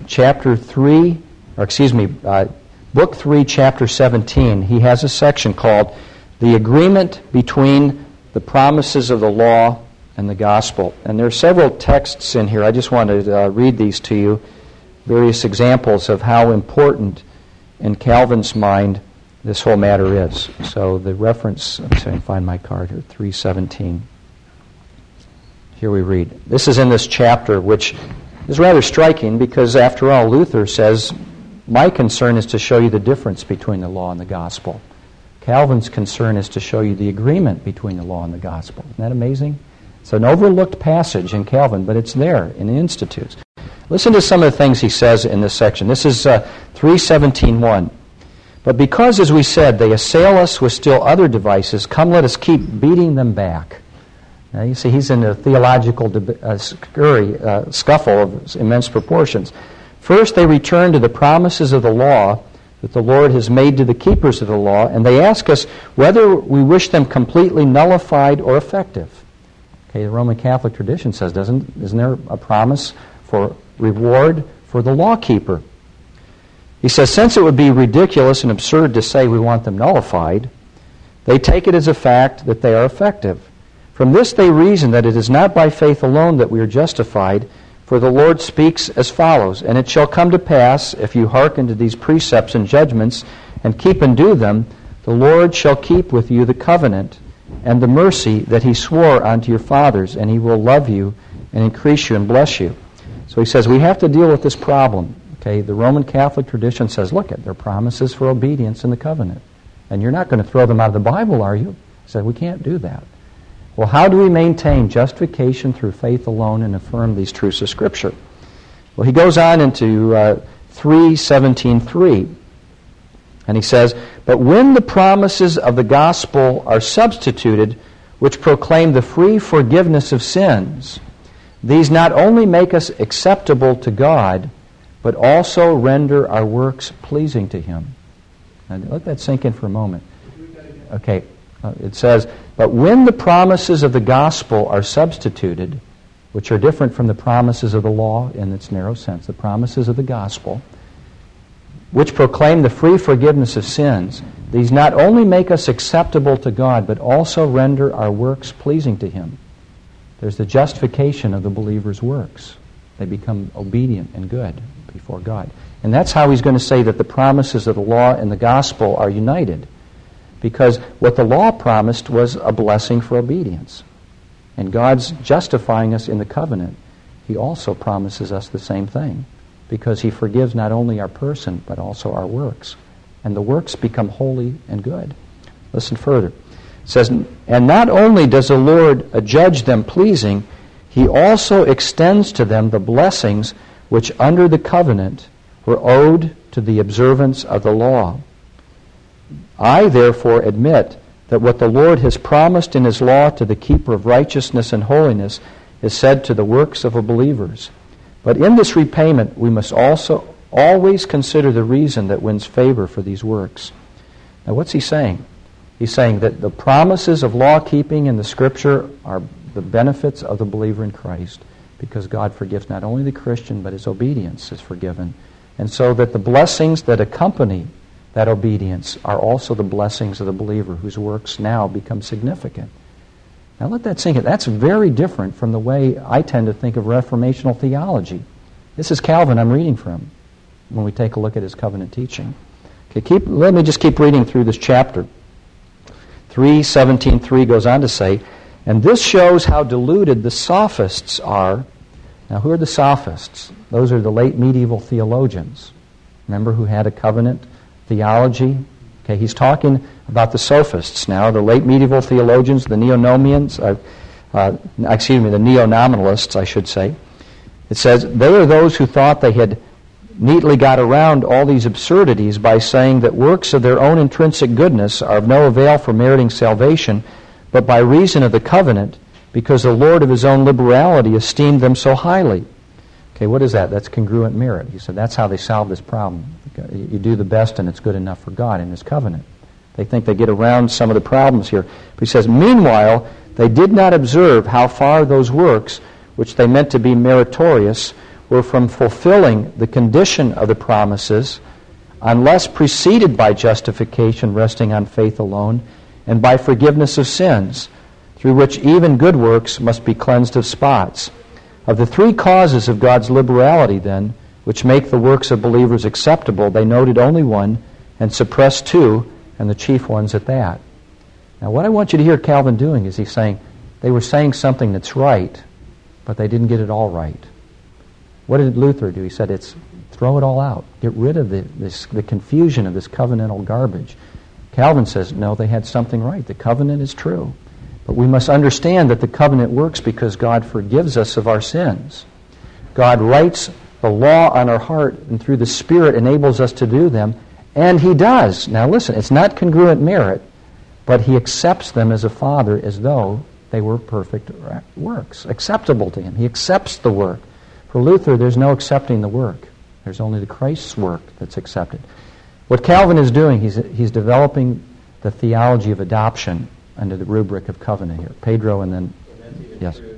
Book 3, Chapter 17, he has a section called The Agreement Between the Promises of the Law and the Gospel. And there are several texts in here. I just want to read these to you, various examples of how important in Calvin's mind this whole matter is. So the reference, let me see if I can find my card here, 3:17. Here we read. This is in this chapter, which is rather striking because, after all, Luther says, my concern is to show you the difference between the law and the gospel. Calvin's concern is to show you the agreement between the law and the gospel. Isn't that amazing? It's an overlooked passage in Calvin, but it's there in the Institutes. Listen to some of the things he says in this section. This is 3:17:1. But because, as we said, they assail us with still other devices, come let us keep beating them back. Now, you see, he's in a theological scuffle of immense proportions. First, they return to the promises of the law that the Lord has made to the keepers of the law, and they ask us whether we wish them completely nullified or effective. Okay, the Roman Catholic tradition says, isn't there a promise for reward for the law keeper? He says, since it would be ridiculous and absurd to say we want them nullified, they take it as a fact that they are effective. From this they reason that it is not by faith alone that we are justified, for the Lord speaks as follows, and it shall come to pass, if you hearken to these precepts and judgments, and keep and do them, the Lord shall keep with you the covenant and the mercy that he swore unto your fathers, and he will love you and increase you and bless you. So he says we have to deal with this problem. Okay, the Roman Catholic tradition says, look, there are promises for obedience in the covenant. And you're not going to throw them out of the Bible, are you? He said, we can't do that. Well, how do we maintain justification through faith alone and affirm these truths of Scripture? Well, he goes on into 3:17:3, and he says, but when the promises of the gospel are substituted, which proclaim the free forgiveness of sins, these not only make us acceptable to God, but also render our works pleasing to Him. Now, let that sink in for a moment. Okay, it says, but when the promises of the gospel are substituted, which are different from the promises of the law in its narrow sense, the promises of the gospel, which proclaim the free forgiveness of sins, these not only make us acceptable to God, but also render our works pleasing to Him. There's the justification of the believer's works. They become obedient and good before God. And that's how he's going to say that the promises of the law and the gospel are united. Because what the law promised was a blessing for obedience. And God's justifying us in the covenant. He also promises us the same thing. Because He forgives not only our person, but also our works. And the works become holy and good. Listen further. It says, and not only does the Lord adjudge them pleasing, He also extends to them the blessings which under the covenant were owed to the observance of the law. I therefore admit that what the Lord has promised in His law to the keeper of righteousness and holiness is said to the works of the believers. But in this repayment we must also always consider the reason that wins favor for these works. Now what's he saying? He's saying that the promises of law-keeping in the Scripture are the benefits of the believer in Christ, because God forgives not only the Christian, but his obedience is forgiven. And so that the blessings that accompany that obedience are also the blessings of the believer whose works now become significant. Now let that sink in. That's very different from the way I tend to think of reformational theology. This is Calvin I'm reading from when we take a look at his covenant teaching. Okay, let me just keep reading through this chapter. 3:17:3 goes on to say, and this shows how deluded the sophists are. Now, who are the sophists? Those are the late medieval theologians. Remember, who had a covenant theology? Okay, he's talking about the sophists now, the late medieval theologians, the Neonomians, the Neo-nominalists, I should say. It says, they are those who thought they had neatly got around all these absurdities by saying that works of their own intrinsic goodness are of no avail for meriting salvation, but by reason of the covenant, because the Lord of His own liberality esteemed them so highly. Okay, what is that? That's congruent merit. He said that's how they solve this problem. You do the best and it's good enough for God in His covenant. They think they get around some of the problems here. But he says, meanwhile, they did not observe how far those works, which they meant to be meritorious, were from fulfilling the condition of the promises, unless preceded by justification resting on faith alone, and by forgiveness of sins, through which even good works must be cleansed of spots. Of the three causes of God's liberality, then, which make the works of believers acceptable, they noted only one and suppressed two, and the chief ones at that. Now, what I want you to hear Calvin doing is he's saying they were saying something that's right, but they didn't get it all right. What did Luther do? He said, "It's throw it all out. Get rid of the confusion of this covenantal garbage." Calvin says, no, they had something right. The covenant is true. But we must understand that the covenant works because God forgives us of our sins. God writes the law on our heart, and through the Spirit enables us to do them, and He does. Now listen, it's not congruent merit, but He accepts them as a Father as though they were perfect works, acceptable to Him. He accepts the work. For Luther, there's no accepting the work. There's only the Christ's work that's accepted. What Calvin is doing, he's developing the theology of adoption under the rubric of covenant here. Pedro and then... Yes?